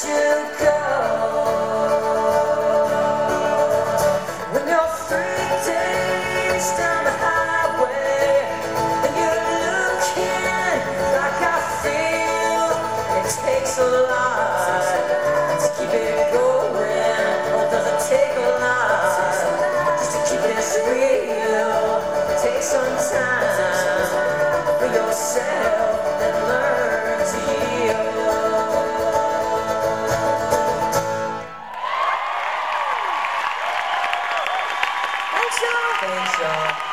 you go. When you're 3 days down the highway and you're looking like I feel, it takes a lot to keep it going. Or does it take a lot just to keep this real? Take some time for yourself and learn to yield. Thanks, y'all.